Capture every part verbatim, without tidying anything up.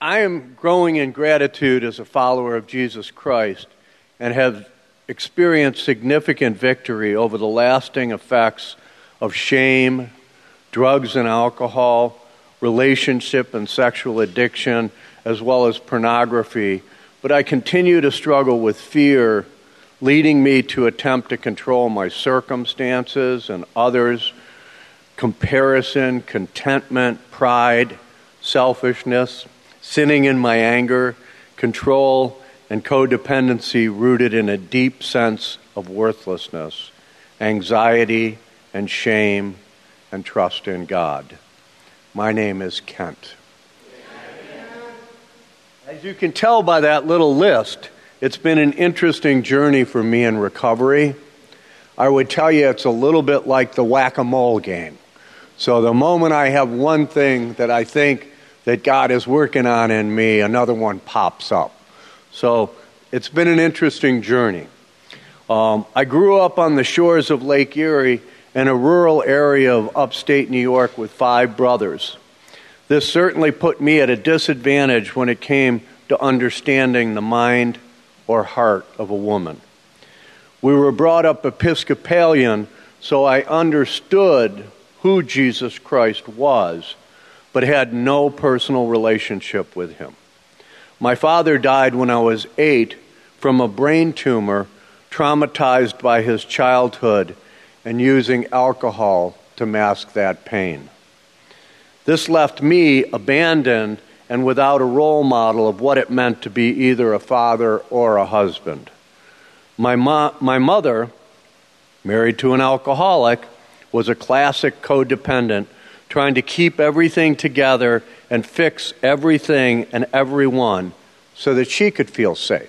I am growing in gratitude as a follower of Jesus Christ and have experienced significant victory over the lasting effects of shame, drugs and alcohol, relationship and sexual addiction, as well as pornography. But I continue to struggle with fear, leading me to attempt to control my circumstances and others, comparison, contentment, pride, selfishness, sinning in my anger, control, and codependency rooted in a deep sense of worthlessness, anxiety and shame, and trust in God. My name is Kent. As you can tell by that little list, it's been an interesting journey for me in recovery. I would tell you it's a little bit like the whack-a-mole game. So the moment I have one thing that I think that God is working on in me, another one pops up. So it's been an interesting journey. Um, I grew up on the shores of Lake Erie in a rural area of upstate New York with five brothers. This certainly put me at a disadvantage when it came to understanding the mind or heart of a woman. We were brought up Episcopalian, so I understood who Jesus Christ was, but had no personal relationship with him. My father died when I was eight from a brain tumor, traumatized by his childhood and using alcohol to mask that pain. This left me abandoned and without a role model of what it meant to be either a father or a husband. My, mo- my mother, married to an alcoholic, was a classic codependent, trying to keep everything together and fix everything and everyone so that she could feel safe.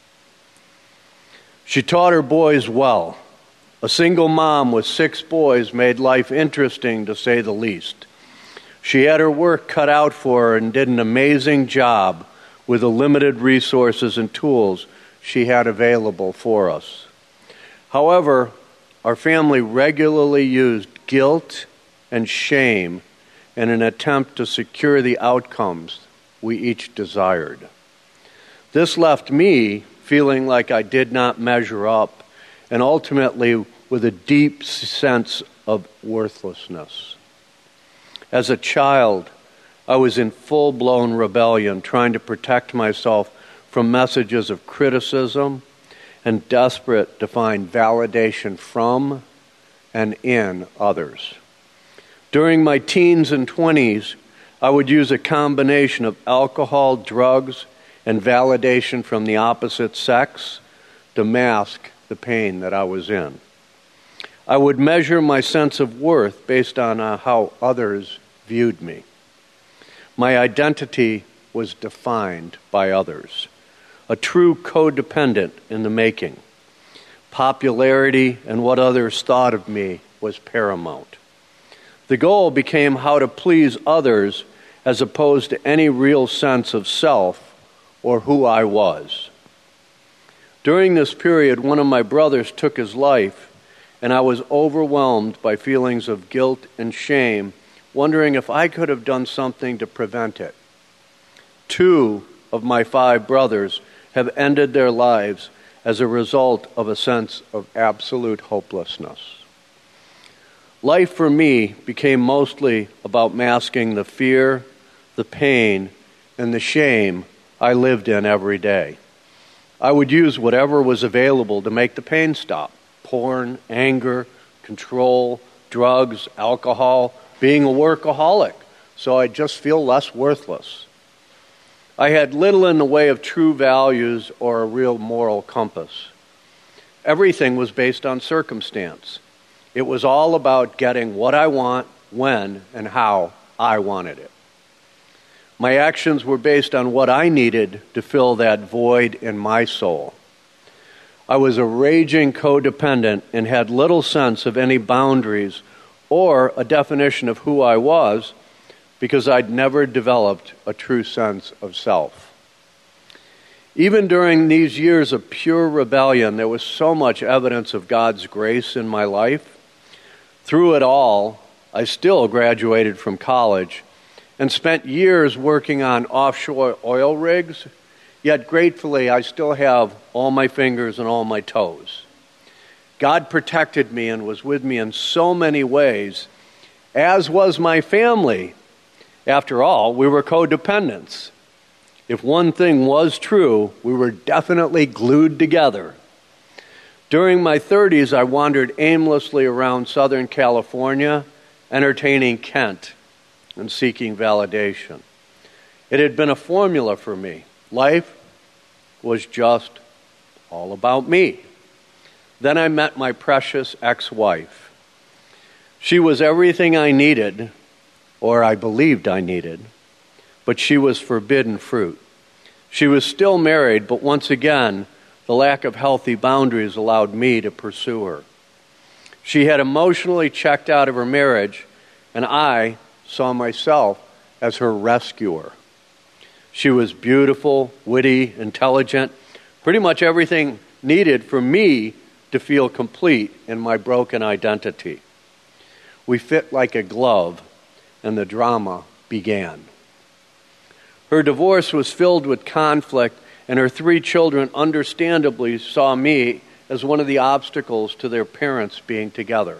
She taught her boys well. A single mom with six boys made life interesting, to say the least. She had her work cut out for her and did an amazing job with the limited resources and tools she had available for us. However, our family regularly used guilt and shame in an attempt to secure the outcomes we each desired. This left me feeling like I did not measure up, and ultimately with a deep sense of worthlessness. As a child, I was in full-blown rebellion, trying to protect myself from messages of criticism and desperate to find validation from and in others. During my teens and twenties, I would use a combination of alcohol, drugs, and validation from the opposite sex to mask the pain that I was in. I would measure my sense of worth based on uh, how others viewed me. My identity was defined by others. A true codependent in the making. Popularity and what others thought of me was paramount. The goal became how to please others as opposed to any real sense of self or who I was. During this period, one of my brothers took his life, and I was overwhelmed by feelings of guilt and shame, wondering if I could have done something to prevent it. Two of my five brothers have ended their lives as a result of a sense of absolute hopelessness. Life for me became mostly about masking the fear, the pain, and the shame I lived in every day. I would use whatever was available to make the pain stop. Porn, anger, control, drugs, alcohol, being a workaholic, so I'd just feel less worthless. I had little in the way of true values or a real moral compass. Everything was based on circumstance. It was all about getting what I want, when, and how I wanted it. My actions were based on what I needed to fill that void in my soul. I was a raging codependent and had little sense of any boundaries or a definition of who I was because I'd never developed a true sense of self. Even during these years of pure rebellion, there was so much evidence of God's grace in my life. Through it all, I still graduated from college and spent years working on offshore oil rigs, yet gratefully I still have all my fingers and all my toes. God protected me and was with me in so many ways, as was my family. After all, we were codependents. If one thing was true, we were definitely glued together. During my thirties, I wandered aimlessly around Southern California, entertaining Kent and seeking validation. It had been a formula for me. Life was just all about me. Then I met my precious ex-wife. She was everything I needed, or I believed I needed, but she was forbidden fruit. She was still married, but once again, the lack of healthy boundaries allowed me to pursue her. She had emotionally checked out of her marriage, and I saw myself as her rescuer. She was beautiful, witty, intelligent, pretty much everything needed for me to feel complete in my broken identity. We fit like a glove, and the drama began. Her divorce was filled with conflict, and her three children understandably saw me as one of the obstacles to their parents being together.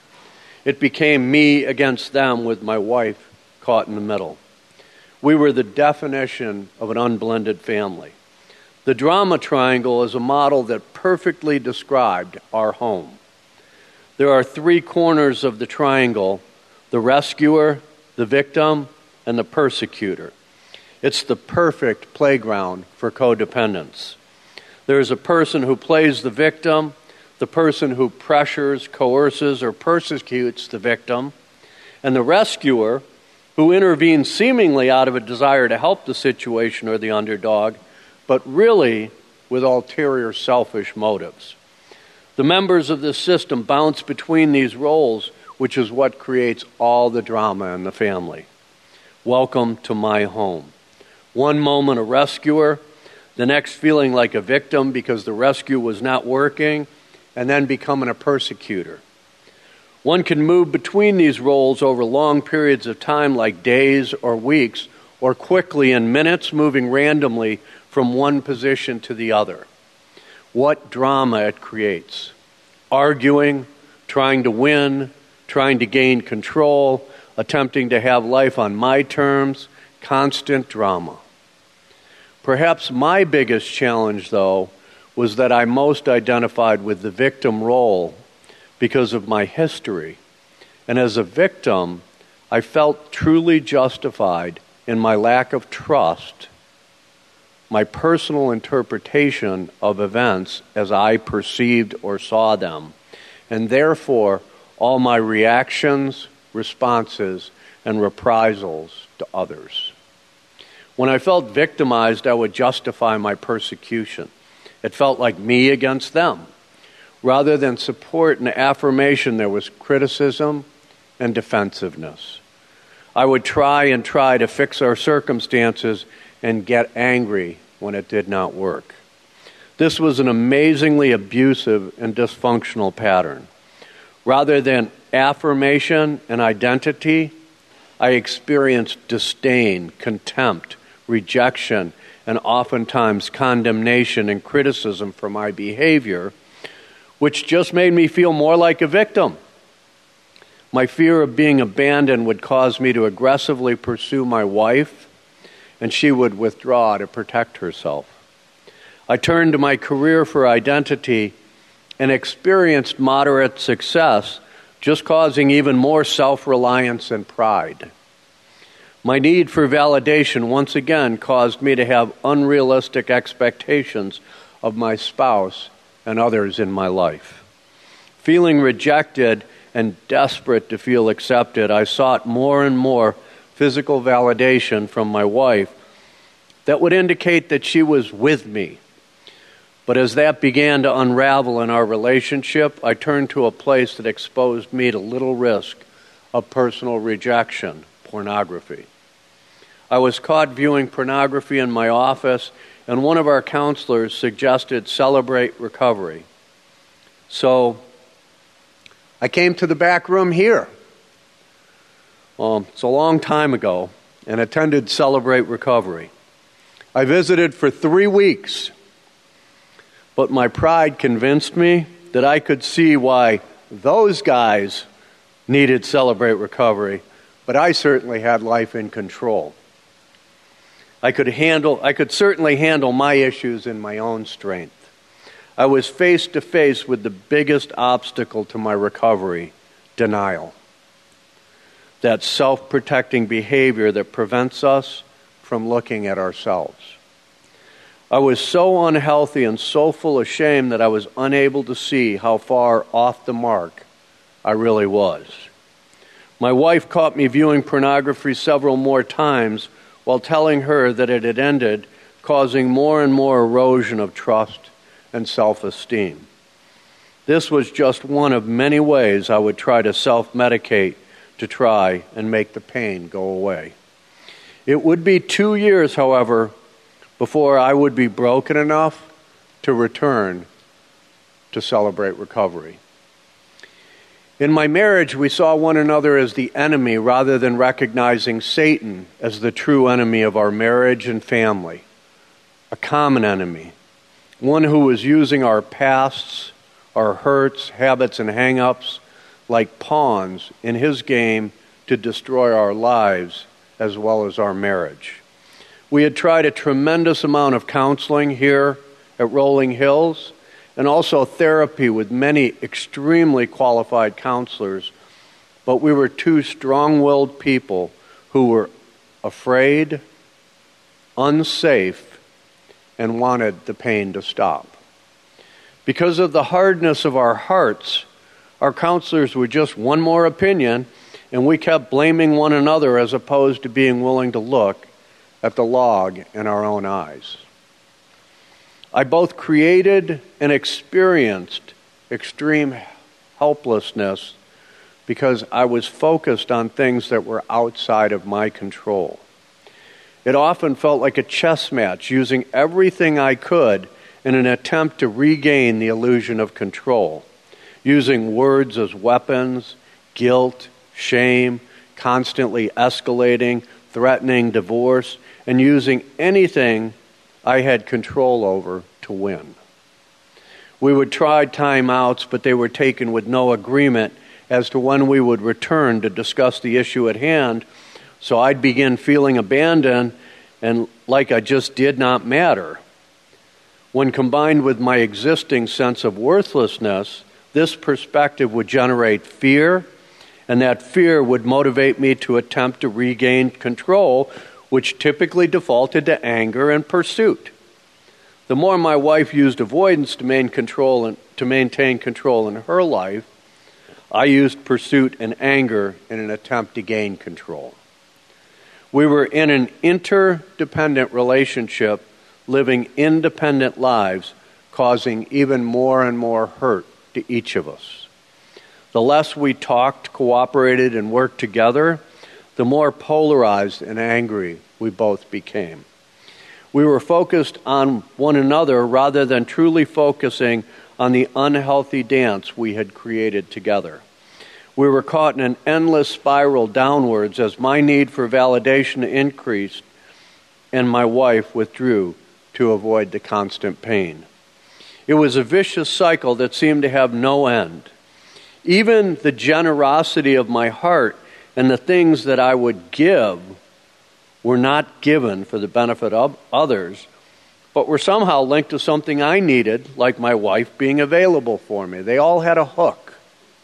It became me against them, with my wife caught in the middle. We were the definition of an unblended family. The drama triangle is a model that perfectly described our home. There are three corners of the triangle: the rescuer, the victim, and the persecutor. It's the perfect playground for codependence. There is a person who plays the victim, the person who pressures, coerces, or persecutes the victim, and the rescuer who intervenes seemingly out of a desire to help the situation or the underdog, but really with ulterior selfish motives. The members of this system bounce between these roles, which is what creates all the drama in the family. Welcome to my home. One moment a rescuer, the next feeling like a victim because the rescue was not working, and then becoming a persecutor. One can move between these roles over long periods of time, like days or weeks, or quickly in minutes, moving randomly from one position to the other. What drama it creates. Arguing, trying to win, trying to gain control, attempting to have life on my terms, constant drama. Perhaps my biggest challenge, though, was that I most identified with the victim role because of my history. And as a victim, I felt truly justified in my lack of trust, my personal interpretation of events as I perceived or saw them, and therefore all my reactions, responses, and reprisals to others. When I felt victimized, I would justify my persecution. It felt like me against them. Rather than support and affirmation, there was criticism and defensiveness. I would try and try to fix our circumstances and get angry when it did not work. This was an amazingly abusive and dysfunctional pattern. Rather than affirmation and identity, I experienced disdain, contempt, rejection, and oftentimes condemnation and criticism for my behavior, which just made me feel more like a victim. My fear of being abandoned would cause me to aggressively pursue my wife, and she would withdraw to protect herself. I turned to my career for identity and experienced moderate success, just causing even more self-reliance and pride. My need for validation once again caused me to have unrealistic expectations of my spouse and others in my life. Feeling rejected and desperate to feel accepted, I sought more and more physical validation from my wife that would indicate that she was with me. But as that began to unravel in our relationship, I turned to a place that exposed me to little risk of personal rejection: pornography. I was caught viewing pornography in my office, and one of our counselors suggested celebrate recovery. So I came to the back room here. Um, it's a long time ago, and attended Celebrate Recovery. I visited for three weeks, but my pride convinced me that I could see why those guys needed Celebrate Recovery, but I certainly had life in control. I could handle, I could certainly handle my issues in my own strength. I was face to face with the biggest obstacle to my recovery, denial. That self-protecting behavior that prevents us from looking at ourselves. I was so unhealthy and so full of shame that I was unable to see how far off the mark I really was. My wife caught me viewing pornography several more times while telling her that it had ended, causing more and more erosion of trust and self-esteem. This was just one of many ways I would try to self-medicate to try and make the pain go away. It would be two years, however, before I would be broken enough to return to Celebrate Recovery. In my marriage, we saw one another as the enemy rather than recognizing Satan as the true enemy of our marriage and family, a common enemy, one who was using our pasts, our hurts, habits, and hang-ups like pawns in his game to destroy our lives as well as our marriage. We had tried a tremendous amount of counseling here at Rolling Hills and also therapy with many extremely qualified counselors, but we were two strong-willed people who were afraid, unsafe, and wanted the pain to stop. Because of the hardness of our hearts, our counselors were just one more opinion, and we kept blaming one another as opposed to being willing to look at the log in our own eyes. I both created and experienced extreme helplessness because I was focused on things that were outside of my control. It often felt like a chess match, using everything I could in an attempt to regain the illusion of control, using words as weapons, guilt, shame, constantly escalating, threatening divorce, and using anything I had control over to win. We would try timeouts, but they were taken with no agreement as to when we would return to discuss the issue at hand, so I'd begin feeling abandoned and like I just did not matter. When combined with my existing sense of worthlessness, this perspective would generate fear, and that fear would motivate me to attempt to regain control, which typically defaulted to anger and pursuit. The more my wife used avoidance to maintain control and to maintain control in her life, I used pursuit and anger in an attempt to gain control. We were in an interdependent relationship, living independent lives, causing even more and more hurt to each of us. The less we talked, cooperated, and worked together, the more polarized and angry we both became. We were focused on one another rather than truly focusing on the unhealthy dance we had created together. We were caught in an endless spiral downwards as my need for validation increased and my wife withdrew to avoid the constant pain. It was a vicious cycle that seemed to have no end. Even the generosity of my heart and the things that I would give were not given for the benefit of others, but were somehow linked to something I needed, like my wife being available for me. They all had a hook.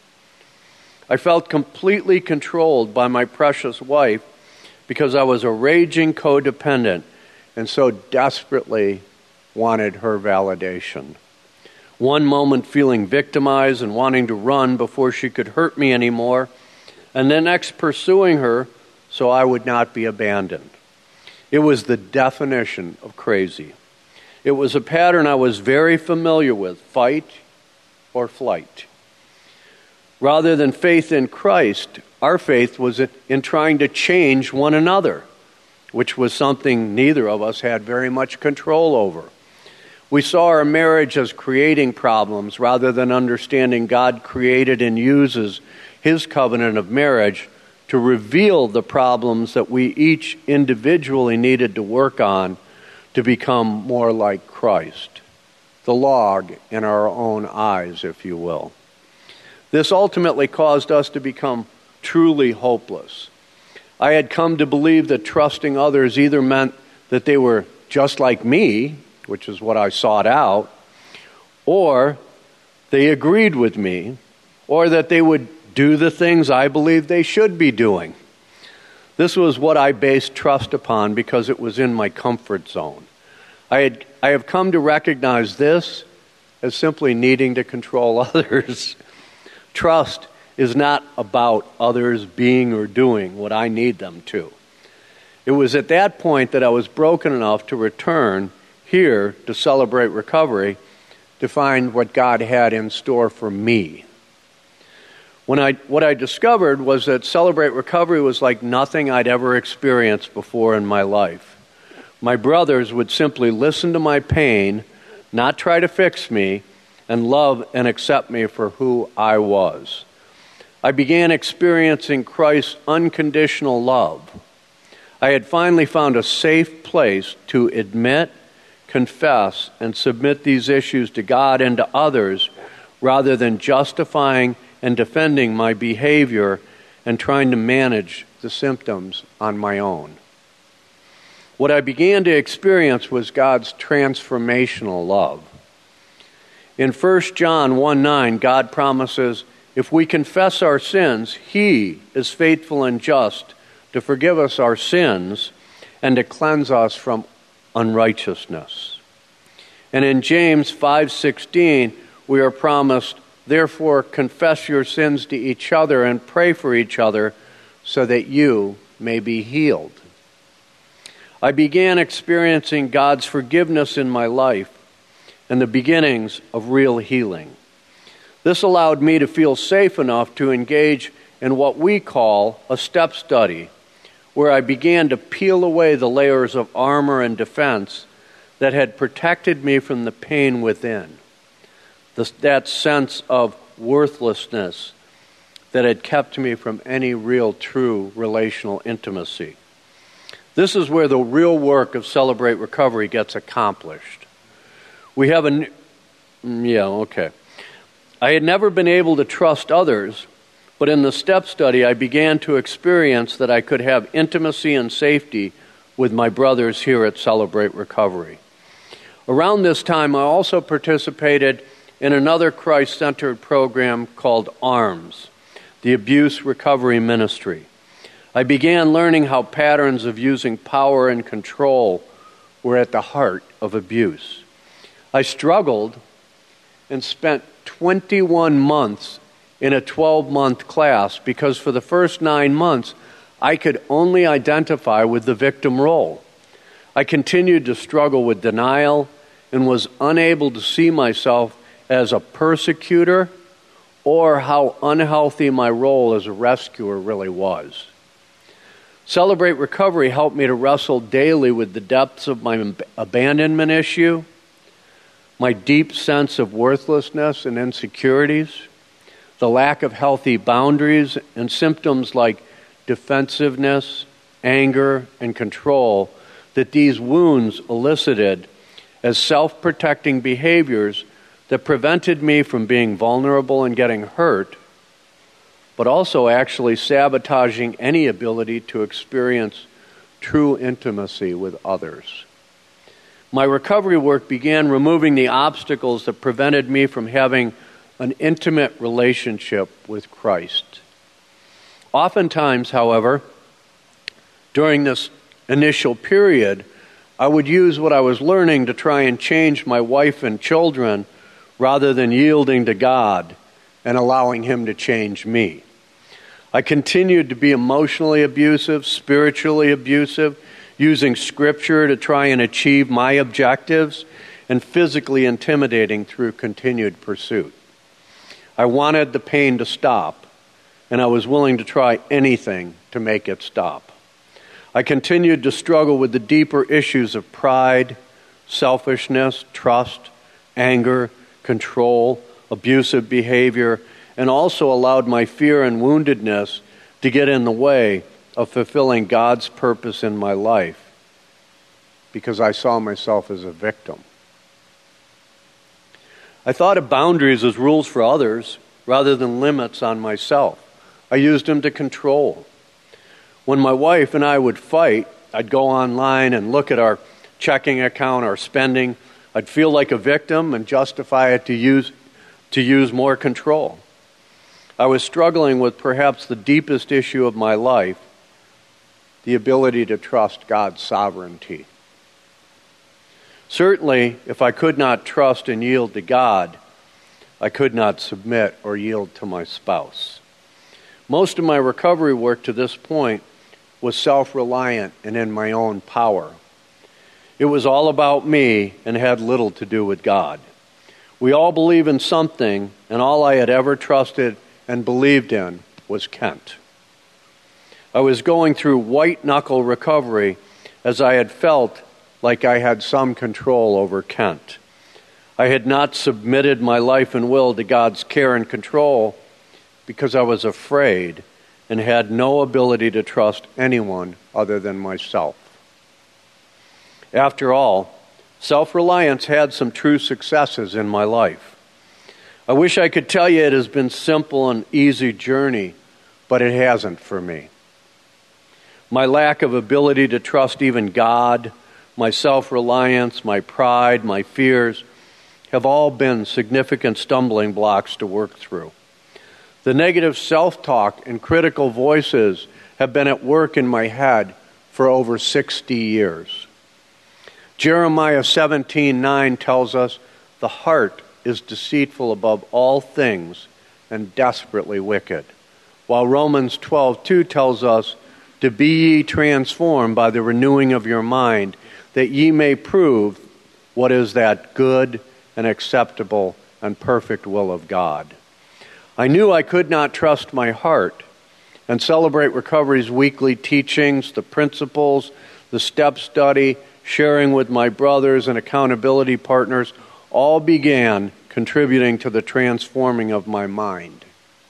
I felt completely controlled by my precious wife because I was a raging codependent and so desperately wanted her validation. One moment feeling victimized and wanting to run before she could hurt me anymore, and the next pursuing her so I would not be abandoned. It was the definition of crazy. It was a pattern I was very familiar with, fight or flight. Rather than faith in Christ, our faith was in trying to change one another, which was something neither of us had very much control over. We saw our marriage as creating problems rather than understanding God created and uses His covenant of marriage to reveal the problems that we each individually needed to work on to become more like Christ, the log in our own eyes, if you will. This ultimately caused us to become truly hopeless. I had come to believe that trusting others either meant that they were just like me, which is what I sought out, or they agreed with me, or that they would do the things I believed they should be doing. This was what I based trust upon because it was in my comfort zone. I had I have come to recognize this as simply needing to control others. Trust is not about others being or doing what I need them to. It was at that point that I was broken enough to return here to Celebrate Recovery to find what God had in store for me. When I, what I discovered was that Celebrate Recovery was like nothing I'd ever experienced before in my life. My brothers would simply listen to my pain, not try to fix me, and love and accept me for who I was. I began experiencing Christ's unconditional love. I had finally found a safe place to admit, confess, and submit these issues to God and to others rather than justifying and defending my behavior and trying to manage the symptoms on my own. What I began to experience was God's transformational love. In First John one nine, God promises, if we confess our sins, He is faithful and just to forgive us our sins and to cleanse us from unrighteousness. And in James five sixteen, we are promised, therefore confess your sins to each other and pray for each other so that you may be healed. I began experiencing God's forgiveness in my life and the beginnings of real healing. This allowed me to feel safe enough to engage in what we call a step study, where I began to peel away the layers of armor and defense that had protected me from the pain within, the, that sense of worthlessness that had kept me from any real, true relational intimacy. This is where the real work of Celebrate Recovery gets accomplished. We have a... Yeah, okay. I had never been able to trust others, but in the step study, I began to experience that I could have intimacy and safety with my brothers here at Celebrate Recovery. Around this time, I also participated in another Christ-centered program called ARMS, the Abuse Recovery Ministry. I began learning how patterns of using power and control were at the heart of abuse. I struggled and spent twenty-one months in a twelve-month class because for the first nine months, I could only identify with the victim role. I continued to struggle with denial and was unable to see myself as a persecutor or how unhealthy my role as a rescuer really was. Celebrate Recovery helped me to wrestle daily with the depths of my abandonment issue, my deep sense of worthlessness and insecurities, the lack of healthy boundaries, and symptoms like defensiveness, anger, and control that these wounds elicited as self-protecting behaviors that prevented me from being vulnerable and getting hurt, but also actually sabotaging any ability to experience true intimacy with others. My recovery work began removing the obstacles that prevented me from having an intimate relationship with Christ. Oftentimes, however, during this initial period, I would use what I was learning to try and change my wife and children rather than yielding to God and allowing Him to change me. I continued to be emotionally abusive, spiritually abusive, using Scripture to try and achieve my objectives, and physically intimidating through continued pursuit. I wanted the pain to stop, and I was willing to try anything to make it stop. I continued to struggle with the deeper issues of pride, selfishness, trust, anger, control, abusive behavior, and also allowed my fear and woundedness to get in the way of fulfilling God's purpose in my life because I saw myself as a victim. I thought of boundaries as rules for others rather than limits on myself. I used them to control. When my wife and I would fight, I'd go online and look at our checking account, our spending. I'd feel like a victim and justify it to use to use more control. I was struggling with perhaps the deepest issue of my life, the ability to trust God's sovereignty. Certainly, if I could not trust and yield to God, I could not submit or yield to my spouse. Most of my recovery work to this point was self-reliant and in my own power. It was all about me and had little to do with God. We all believe in something, and all I had ever trusted and believed in was Kent. I was going through white-knuckle recovery as I had felt like I had some control over Kent. I had not submitted my life and will to God's care and control because I was afraid and had no ability to trust anyone other than myself. After all, self-reliance had some true successes in my life. I wish I could tell you it has been a simple and easy journey, but it hasn't for me. My lack of ability to trust even God, my self-reliance, my pride, my fears, have all been significant stumbling blocks to work through. The negative self-talk and critical voices have been at work in my head for over sixty years. Jeremiah seventeen nine tells us, "The heart is deceitful above all things and desperately wicked," while Romans twelve two tells us, "To be ye transformed by the renewing of your mind, that ye may prove what is that good and acceptable and perfect will of God." I knew I could not trust my heart, and Celebrate Recovery's weekly teachings, the principles, the step study, sharing with my brothers and accountability partners all began contributing to the transforming of my mind.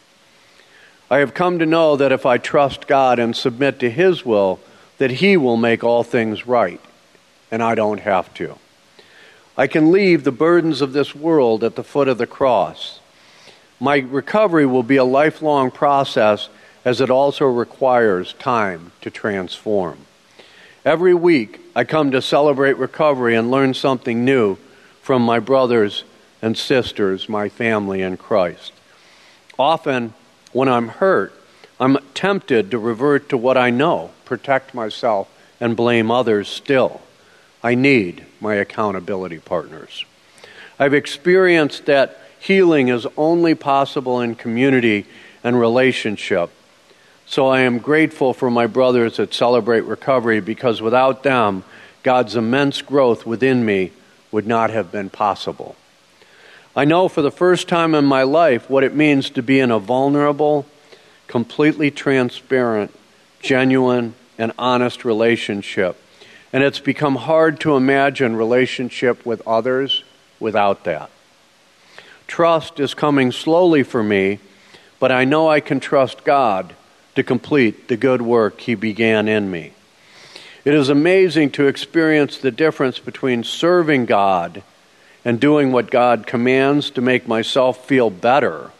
I have come to know that if I trust God and submit to His will, that He will make all things right, and I don't have to. I can leave the burdens of this world at the foot of the cross. My recovery will be a lifelong process, as it also requires time to transform. Every week, I come to Celebrate Recovery and learn something new from my brothers and sisters, my family in Christ. Often, when I'm hurt, I'm tempted to revert to what I know, protect myself, and blame others still. I need my accountability partners. I've experienced that healing is only possible in community and relationship. So I am grateful for my brothers at Celebrate Recovery, because without them, God's immense growth within me would not have been possible. I know for the first time in my life what it means to be in a vulnerable, completely transparent, genuine, and honest relationship. And it's become hard to imagine relationship with others without that. Trust is coming slowly for me, but I know I can trust God to complete the good work He began in me. It is amazing to experience the difference between serving God and doing what God commands to make myself feel better.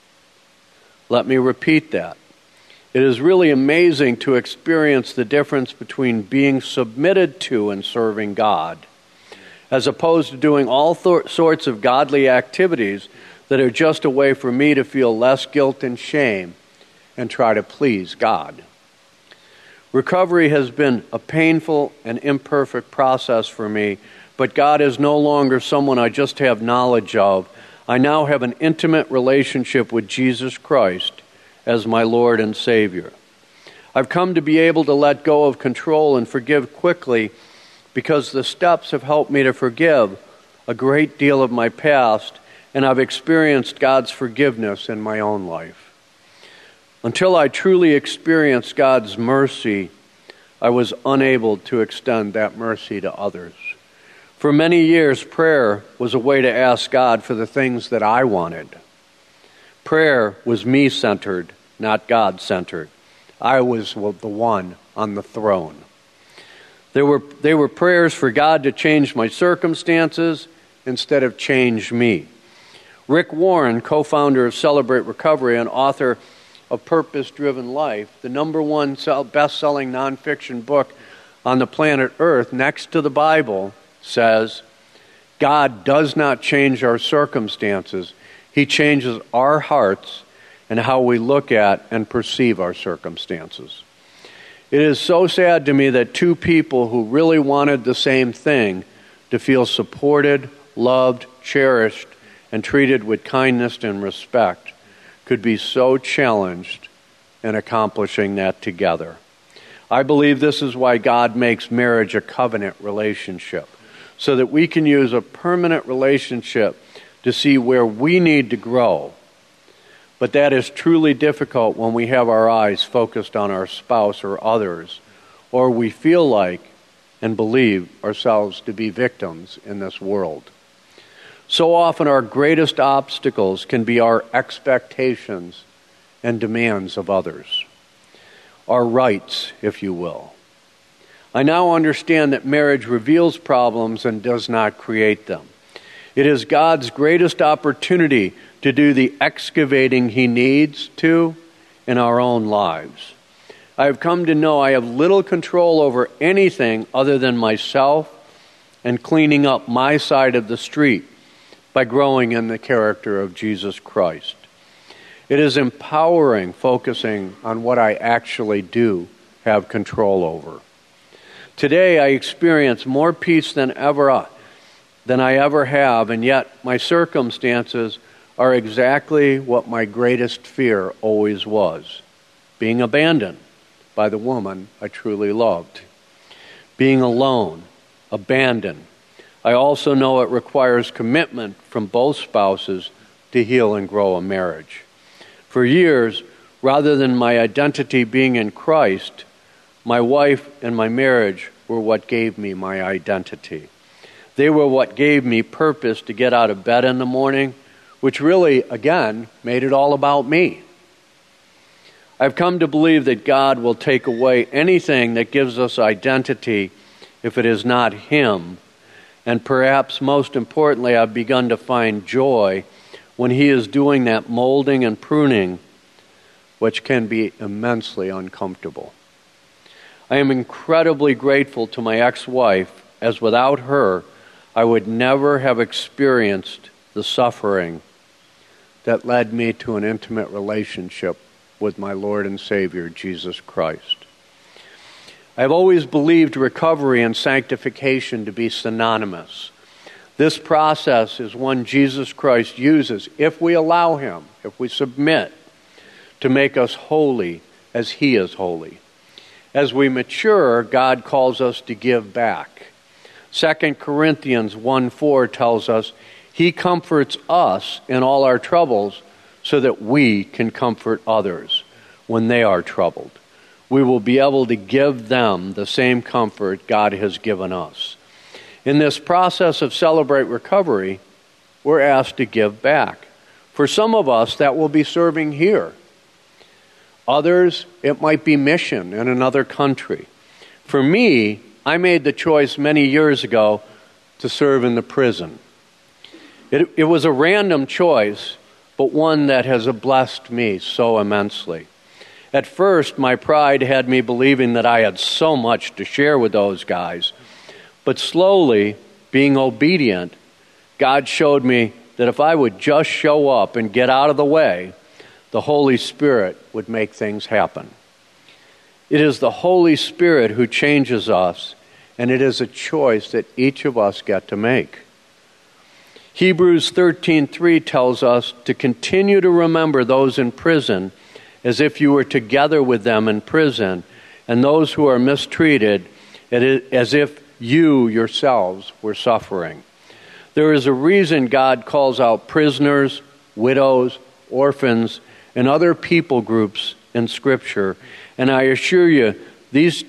Let me repeat that. It is really amazing to experience the difference between being submitted to and serving God, as opposed to doing all th- sorts of godly activities that are just a way for me to feel less guilt and shame and try to please God. Recovery has been a painful and imperfect process for me, but God is no longer someone I just have knowledge of. I now have an intimate relationship with Jesus Christ as my Lord and Savior. I've come to be able to let go of control and forgive quickly, because the steps have helped me to forgive a great deal of my past, and I've experienced God's forgiveness in my own life. Until I truly experienced God's mercy, I was unable to extend that mercy to others. For many years, prayer was a way to ask God for the things that I wanted. Prayer was me-centered, not God-centered. I was the one on the throne. There were, they were prayers for God to change my circumstances instead of change me. Rick Warren, co-founder of Celebrate Recovery and author of Purpose-Driven Life, the number one best-selling nonfiction book on the planet Earth, next to the Bible, says, God does not change our circumstances. He changes our hearts and how we look at and perceive our circumstances. It is so sad to me that two people who really wanted the same thing, to feel supported, loved, cherished, and treated with kindness and respect, could be so challenged in accomplishing that together. I believe this is why God makes marriage a covenant relationship, so that we can use a permanent relationship to see where we need to grow. But that is truly difficult when we have our eyes focused on our spouse or others, or we feel like and believe ourselves to be victims in this world. So often our greatest obstacles can be our expectations and demands of others. Our rights, if you will. I now understand that marriage reveals problems and does not create them. It is God's greatest opportunity to do the excavating He needs to in our own lives. I have come to know I have little control over anything other than myself and cleaning up my side of the street by growing in the character of Jesus Christ. It is empowering focusing on what I actually do have control over. Today I experience more peace than ever than I ever have, and yet my circumstances are exactly what my greatest fear always was: being abandoned by the woman I truly loved, being alone, abandoned. I also know it requires commitment from both spouses to heal and grow a marriage. For years, rather than my identity being in Christ, my wife and my marriage were what gave me my identity. They were what gave me purpose to get out of bed in the morning, which really, again, made it all about me. I've come to believe that God will take away anything that gives us identity if it is not Him. And perhaps most importantly, I've begun to find joy when He is doing that molding and pruning, which can be immensely uncomfortable. I am incredibly grateful to my ex-wife, as without her, I would never have experienced the suffering that led me to an intimate relationship with my Lord and Savior, Jesus Christ. I've always believed recovery and sanctification to be synonymous. This process is one Jesus Christ uses, if we allow Him, if we submit, to make us holy as He is holy. As we mature, God calls us to give back. Second Corinthians one four tells us, He comforts us in all our troubles so that we can comfort others when they are troubled. We will be able to give them the same comfort God has given us. In this process of Celebrate Recovery, we're asked to give back. For some of us, that will be serving here. Others, it might be mission in another country. For me, I made the choice many years ago to serve in the prison. It, it was a random choice, but one that has blessed me so immensely. At first, my pride had me believing that I had so much to share with those guys. But slowly, being obedient, God showed me that if I would just show up and get out of the way, the Holy Spirit would make things happen. It is the Holy Spirit who changes us, and it is a choice that each of us get to make. Hebrews thirteen three tells us to continue to remember those in prison as if you were together with them in prison, and those who are mistreated as if you yourselves were suffering. There is a reason God calls out prisoners, widows, orphans, and other people groups in Scripture, and I assure you, these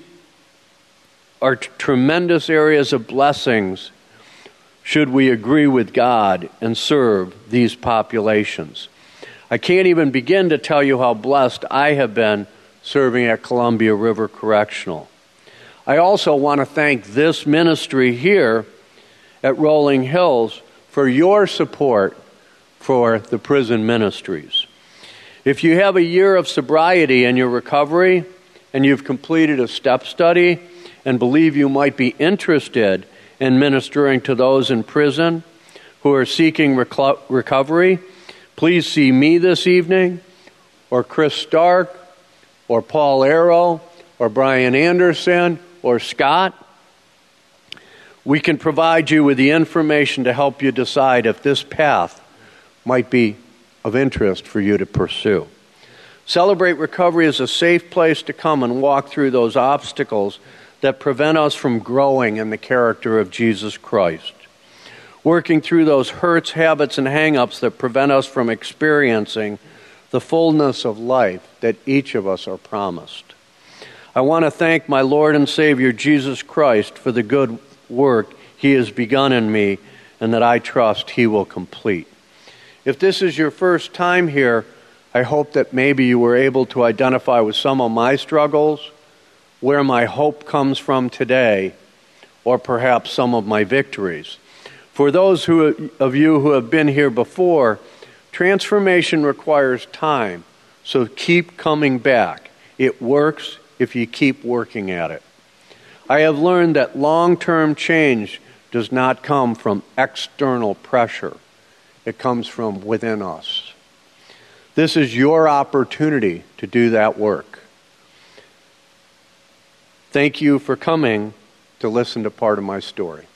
are t- tremendous areas of blessings should we agree with God and serve these populations. I can't even begin to tell you how blessed I have been serving at Columbia River Correctional. I also want to thank this ministry here at Rolling Hills for your support for the prison ministries. If you have a year of sobriety in your recovery and you've completed a step study and believe you might be interested in ministering to those in prison who are seeking reco- recovery, please see me this evening, or Chris Stark, or Paul Arrow, or Brian Anderson, or Scott. We can provide you with the information to help you decide if this path might be of interest for you to pursue. Celebrate Recovery is a safe place to come and walk through those obstacles that prevent us from growing in the character of Jesus Christ. Working through those hurts, habits, and hang-ups that prevent us from experiencing the fullness of life that each of us are promised. I want to thank my Lord and Savior Jesus Christ for the good work He has begun in me and that I trust He will complete. If this is your first time here, I hope that maybe you were able to identify with some of my struggles, where my hope comes from today, or perhaps some of my victories. For those who, of you who have been here before, transformation requires time, so keep coming back. It works if you keep working at it. I have learned that long-term change does not come from external pressure. It comes from within us. This is your opportunity to do that work. Thank you for coming to listen to part of my story.